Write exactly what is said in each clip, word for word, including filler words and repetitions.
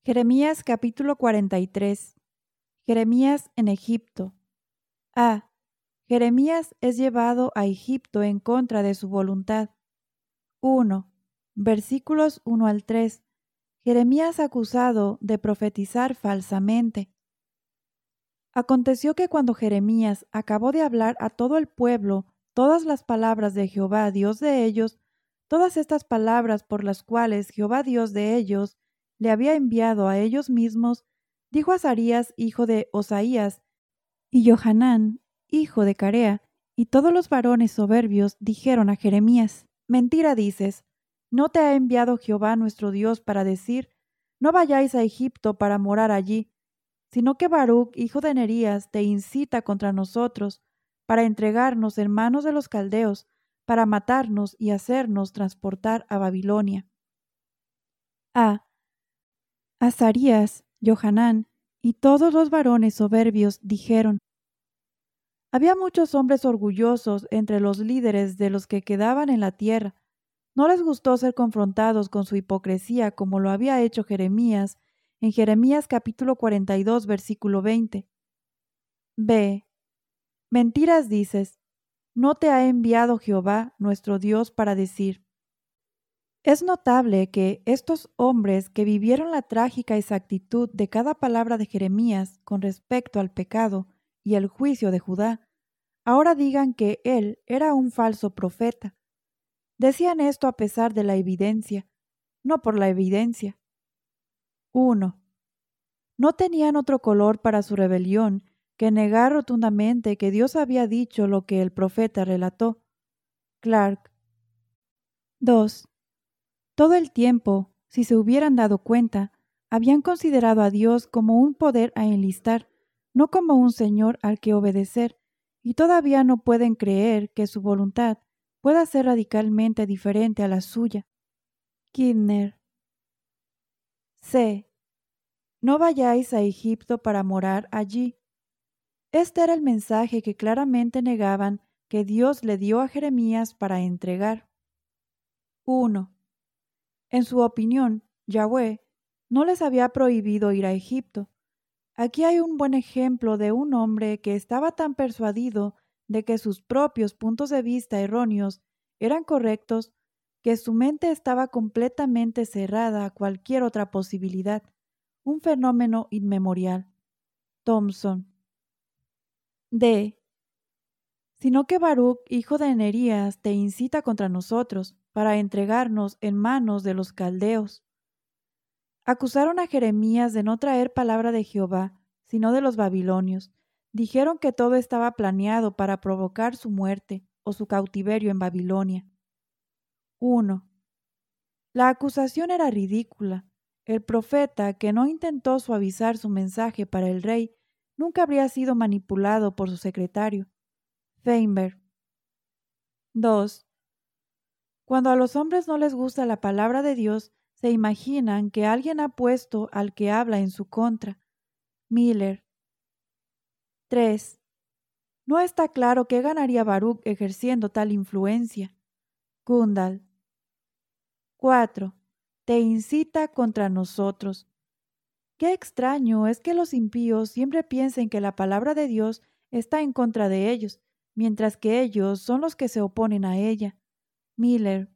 Jeremías capítulo cuarenta y tres. Jeremías en Egipto. A. Jeremías es llevado a Egipto en contra de su voluntad. uno. Versículos uno al tres. Jeremías acusado de profetizar falsamente. Aconteció que cuando Jeremías acabó de hablar a todo el pueblo todas las palabras de Jehová, Dios de ellos, todas estas palabras por las cuales Jehová, Dios de ellos, le había enviado a ellos mismos, dijo Azarías, hijo de Osaías, y Johanán, hijo de Carea, y todos los varones soberbios dijeron a Jeremías: Mentira dices, ¿no te ha enviado Jehová nuestro Dios para decir, no vayáis a Egipto para morar allí? Sino que Baruc, hijo de Nerías, te incita contra nosotros, para entregarnos en manos de los caldeos, para matarnos y hacernos transportar a Babilonia. A. Azarías, Johanán y todos los varones soberbios dijeron: Había muchos hombres orgullosos entre los líderes de los que quedaban en la tierra. No les gustó ser confrontados con su hipocresía como lo había hecho Jeremías en Jeremías capítulo cuarenta y dos, versículo veinte. B. Mentiras dices, ¿no te ha enviado Jehová nuestro Dios para decir? Es notable que estos hombres que vivieron la trágica exactitud de cada palabra de Jeremías con respecto al pecado y el juicio de Judá, ahora digan que él era un falso profeta. Decían esto a pesar de la evidencia, no por la evidencia. uno. No tenían otro color para su rebelión que negar rotundamente que Dios había dicho lo que el profeta relató. Clark. dos. Todo el tiempo, si se hubieran dado cuenta, habían considerado a Dios como un poder a enlistar, no como un señor al que obedecer, y todavía no pueden creer que su voluntad pueda ser radicalmente diferente a la suya. Kidner. C. No vayáis a Egipto para morar allí. Este era el mensaje que claramente negaban que Dios le dio a Jeremías para entregar. uno. En su opinión, Yahweh no les había prohibido ir a Egipto. Aquí hay un buen ejemplo de un hombre que estaba tan persuadido de que sus propios puntos de vista erróneos eran correctos que su mente estaba completamente cerrada a cualquier otra posibilidad, un fenómeno inmemorial. Thompson. D. Sino que Baruc, hijo de Nerías, te incita contra nosotros, para entregarnos en manos de los caldeos. Acusaron a Jeremías de no traer palabra de Jehová, sino de los babilonios. Dijeron que todo estaba planeado para provocar su muerte o su cautiverio en Babilonia. uno. La acusación era ridícula. El profeta, que no intentó suavizar su mensaje para el rey, nunca habría sido manipulado por su secretario. Feinberg. dos. Cuando a los hombres no les gusta la palabra de Dios, se imaginan que alguien ha puesto al que habla en su contra. Miller. tres. No está claro qué ganaría Baruc ejerciendo tal influencia. Kundal. cuatro. Te incita contra nosotros. Qué extraño es que los impíos siempre piensen que la palabra de Dios está en contra de ellos, mientras que ellos son los que se oponen a ella. Miller.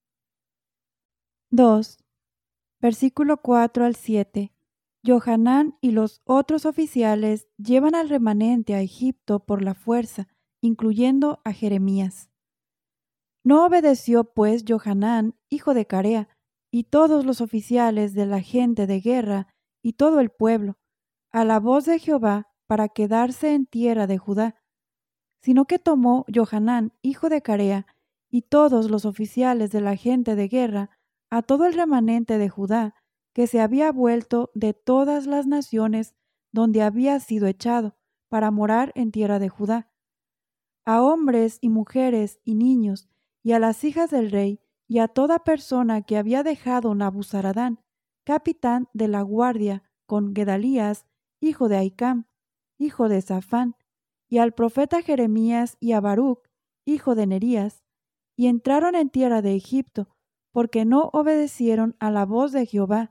dos. Versículo cuatro al siete. Johanán y los otros oficiales llevan al remanente a Egipto por la fuerza, incluyendo a Jeremías. No obedeció pues Johanán, hijo de Carea, y todos los oficiales de la gente de guerra y todo el pueblo, a la voz de Jehová para quedarse en tierra de Judá, sino que tomó Johanán, hijo de Carea, y todos los oficiales de la gente de guerra, a todo el remanente de Judá, que se había vuelto de todas las naciones donde había sido echado, para morar en tierra de Judá, a hombres y mujeres y niños, y a las hijas del rey, y a toda persona que había dejado Nabuzaradán, capitán de la guardia, con Gedalías, hijo de Ahicam, hijo de Safán, y al profeta Jeremías y a Baruc, hijo de Nerías, y entraron en tierra de Egipto, porque no obedecieron a la voz de Jehová,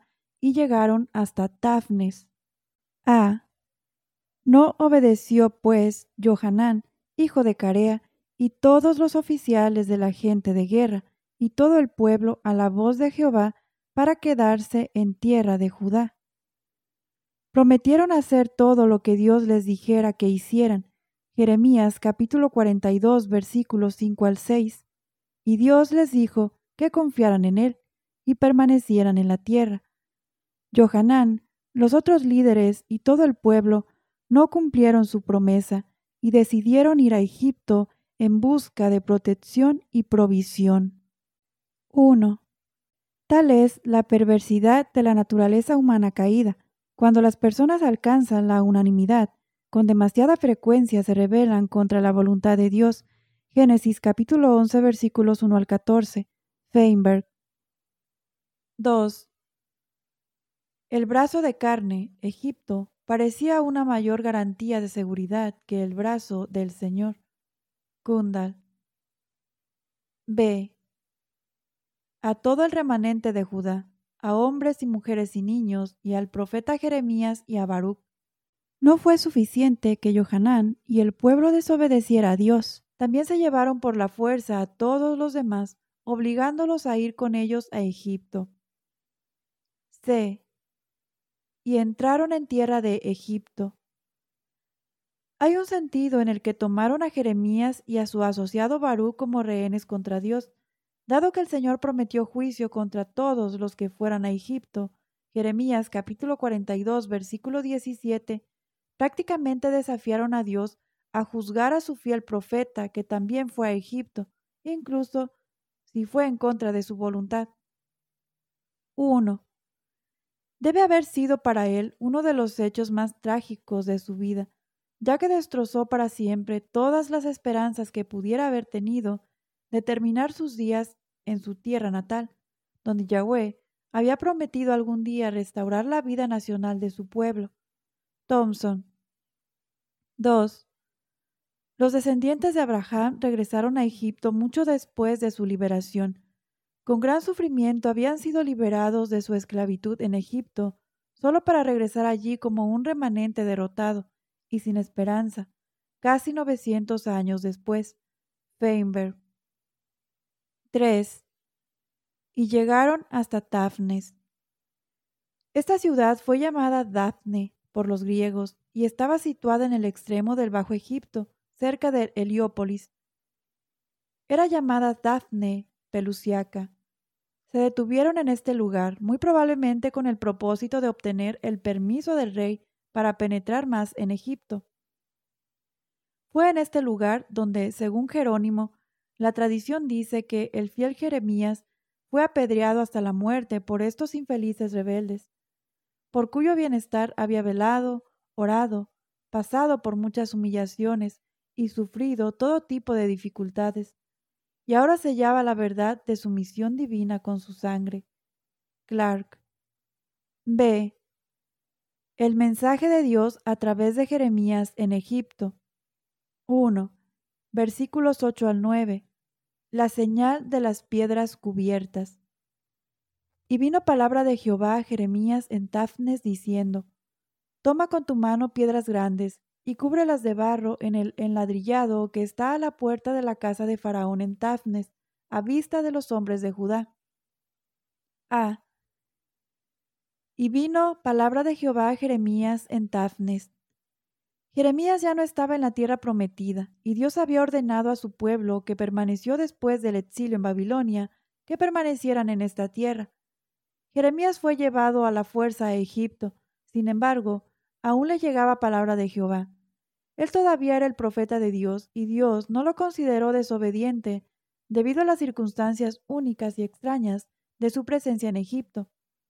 y llegaron hasta Tafnes. A. No obedeció, pues, Johanán, hijo de Carea, y todos los oficiales de la gente de guerra, y todo el pueblo a la voz de Jehová, para quedarse en tierra de Judá. Prometieron hacer todo lo que Dios les dijera que hicieran. Jeremías capítulo cuarenta y dos versículos cinco al seis. Y Dios les dijo que confiaran en Él y permanecieran en la tierra. Johanán, los otros líderes y todo el pueblo no cumplieron su promesa y decidieron ir a Egipto en busca de protección y provisión. uno. Tal es la perversidad de la naturaleza humana caída. Cuando las personas alcanzan la unanimidad, con demasiada frecuencia se rebelan contra la voluntad de Dios. Génesis capítulo once versículos uno al catorce. Feinberg. dos. El brazo de carne, Egipto, parecía una mayor garantía de seguridad que el brazo del Señor. Kundal. B. A todo el remanente de Judá, a hombres y mujeres y niños, y al profeta Jeremías y a Baruch. No fue suficiente que Johanán y el pueblo desobedeciera a Dios. También se llevaron por la fuerza a todos los demás, obligándolos a ir con ellos a Egipto. C. Y entraron en tierra de Egipto. Hay un sentido en el que tomaron a Jeremías y a su asociado Baruch como rehenes contra Dios, dado que el Señor prometió juicio contra todos los que fueran a Egipto. Jeremías capítulo cuarenta y dos versículo diecisiete. Prácticamente desafiaron a Dios a juzgar a su fiel profeta que también fue a Egipto, incluso si fue en contra de su voluntad. uno. Debe haber sido para él uno de los hechos más trágicos de su vida, ya que destrozó para siempre todas las esperanzas que pudiera haber tenido de terminar sus días en su tierra natal, donde Yahweh había prometido algún día restaurar la vida nacional de su pueblo. Thompson. dos. Los descendientes de Abraham regresaron a Egipto mucho después de su liberación. Con gran sufrimiento habían sido liberados de su esclavitud en Egipto, solo para regresar allí como un remanente derrotado y sin esperanza, casi novecientos años después. Feinberg. tres. Y llegaron hasta Tafnes. Esta ciudad fue llamada Dafne por los griegos y estaba situada en el extremo del Bajo Egipto, cerca de Heliópolis. Era llamada Dafne Pelusiaca. Se detuvieron en este lugar, muy probablemente con el propósito de obtener el permiso del rey para penetrar más en Egipto. Fue en este lugar donde, según Jerónimo, la tradición dice que el fiel Jeremías fue apedreado hasta la muerte por estos infelices rebeldes, por cuyo bienestar había velado, orado, pasado por muchas humillaciones y sufrido todo tipo de dificultades, y ahora sellaba la verdad de su misión divina con su sangre. Clark. B. El mensaje de Dios a través de Jeremías en Egipto. uno. Versículos ocho al nueve. La señal de las piedras cubiertas. Y vino palabra de Jehová a Jeremías en Tafnes diciendo: Toma con tu mano piedras grandes y cúbrelas de barro en el enladrillado que está a la puerta de la casa de Faraón en Tafnes, a vista de los hombres de Judá. A. Y vino palabra de Jehová a Jeremías en Tafnes. Jeremías ya no estaba en la tierra prometida, y Dios había ordenado a su pueblo que permaneció después del exilio en Babilonia, que permanecieran en esta tierra. Jeremías fue llevado a la fuerza a Egipto. Sin embargo, aún le llegaba palabra de Jehová. Él todavía era el profeta de Dios, y Dios no lo consideró desobediente debido a las circunstancias únicas y extrañas de su presencia en Egipto.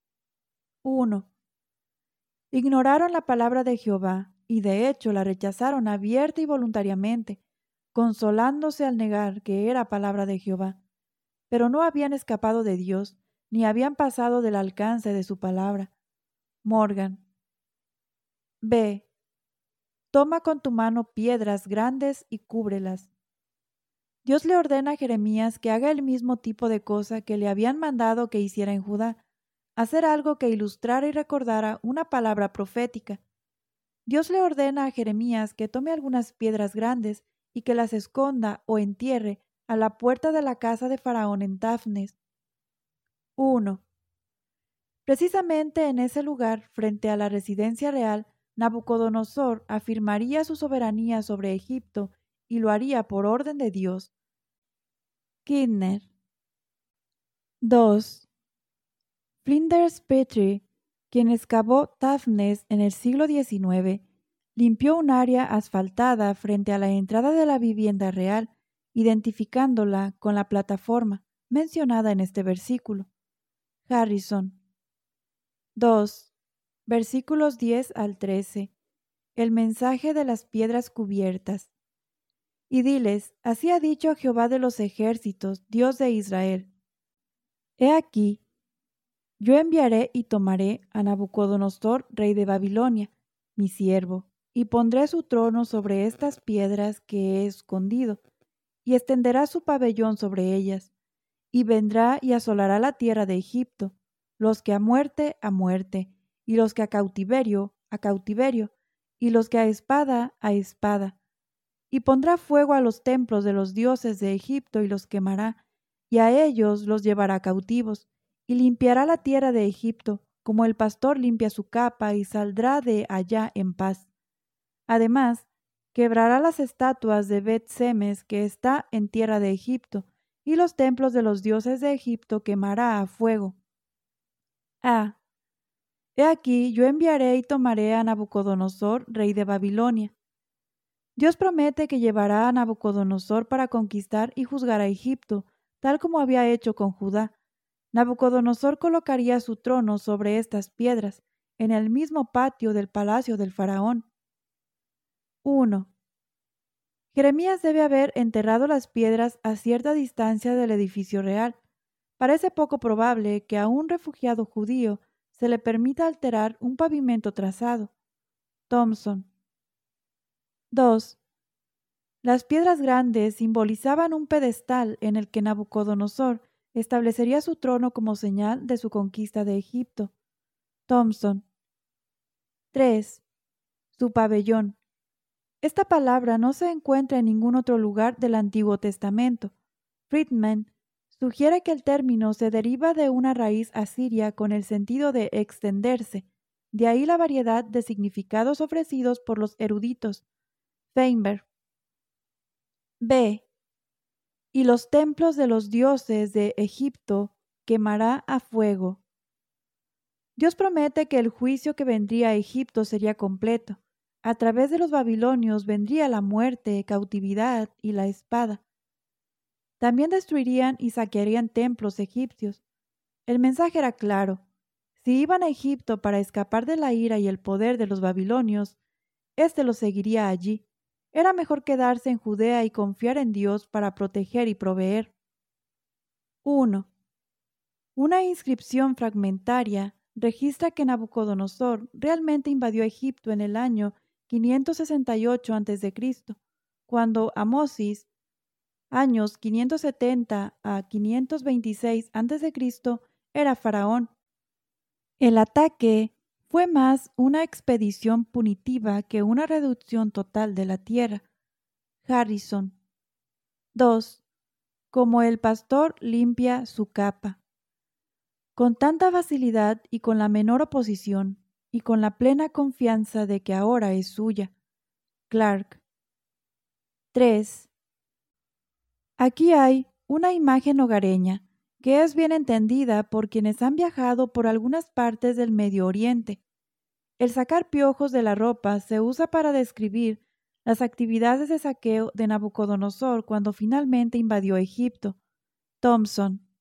uno. Ignoraron la palabra de Jehová, y de hecho la rechazaron abierta y voluntariamente, consolándose al negar que era palabra de Jehová. Pero no habían escapado de Dios, ni habían pasado del alcance de su palabra. Morgan. B. Toma con tu mano piedras grandes y cúbrelas. Dios le ordena a Jeremías que haga el mismo tipo de cosa que le habían mandado que hiciera en Judá, hacer algo que ilustrara y recordara una palabra profética. Dios le ordena a Jeremías que tome algunas piedras grandes y que las esconda o entierre a la puerta de la casa de Faraón en Tafnes. uno. Precisamente en ese lugar, frente a la residencia real, Nabucodonosor afirmaría su soberanía sobre Egipto y lo haría por orden de Dios. Kidner. dos. Flinders Petrie, quien excavó Tafnes en el siglo diecinueve, limpió un área asfaltada frente a la entrada de la vivienda real, identificándola con la plataforma mencionada en este versículo. Harrison. dos. Versículos diez al trece. El mensaje de las piedras cubiertas. Y diles, así ha dicho Jehová de los ejércitos, Dios de Israel. He aquí, yo enviaré y tomaré a Nabucodonosor, rey de Babilonia, mi siervo, y pondré su trono sobre estas piedras que he escondido, y extenderá su pabellón sobre ellas, y vendrá y asolará la tierra de Egipto, los que a muerte, a muerte, y los que a cautiverio, a cautiverio, y los que a espada, a espada. Y pondrá fuego a los templos de los dioses de Egipto y los quemará, y a ellos los llevará cautivos, y limpiará la tierra de Egipto, como el pastor limpia su capa, y saldrá de allá en paz. Además, quebrará las estatuas de Bet-Semes que está en tierra de Egipto, y los templos de los dioses de Egipto quemará a fuego. A. He aquí, yo enviaré y tomaré a Nabucodonosor, rey de Babilonia. Dios promete que llevará a Nabucodonosor para conquistar y juzgar a Egipto, tal como había hecho con Judá. Nabucodonosor colocaría su trono sobre estas piedras, en el mismo patio del palacio del faraón. uno. Jeremías debe haber enterrado las piedras a cierta distancia del edificio real. Parece poco probable que a un refugiado judío se le permita alterar un pavimento trazado. Thompson. dos. Las piedras grandes simbolizaban un pedestal en el que Nabucodonosor establecería su trono como señal de su conquista de Egipto. Thompson. tres. Su pabellón. Esta palabra no se encuentra en ningún otro lugar del Antiguo Testamento. Friedman sugiere que el término se deriva de una raíz asiria con el sentido de extenderse, de ahí la variedad de significados ofrecidos por los eruditos. Feinberg. B. Y los templos de los dioses de Egipto quemará a fuego. Dios promete que el juicio que vendría a Egipto sería completo. A través de los babilonios vendría la muerte, cautividad y la espada. También destruirían y saquearían templos egipcios. El mensaje era claro. Si iban a Egipto para escapar de la ira y el poder de los babilonios, éste los seguiría allí. Era mejor quedarse en Judea y confiar en Dios para proteger y proveer. uno. Una inscripción fragmentaria registra que Nabucodonosor realmente invadió Egipto en el año quinientos sesenta y ocho antes de Cristo, cuando Amosis, años quinientos setenta a quinientos veintiséis antes de Cristo, era faraón. El ataque fue más una expedición punitiva que una reducción total de la tierra. Harrison. dos. Como el pastor limpia su capa. Con tanta facilidad y con la menor oposición, y con la plena confianza de que ahora es suya. Clark. tres. Aquí hay una imagen hogareña que es bien entendida por quienes han viajado por algunas partes del Medio Oriente. El sacar piojos de la ropa se usa para describir las actividades de saqueo de Nabucodonosor cuando finalmente invadió Egipto. Thompson.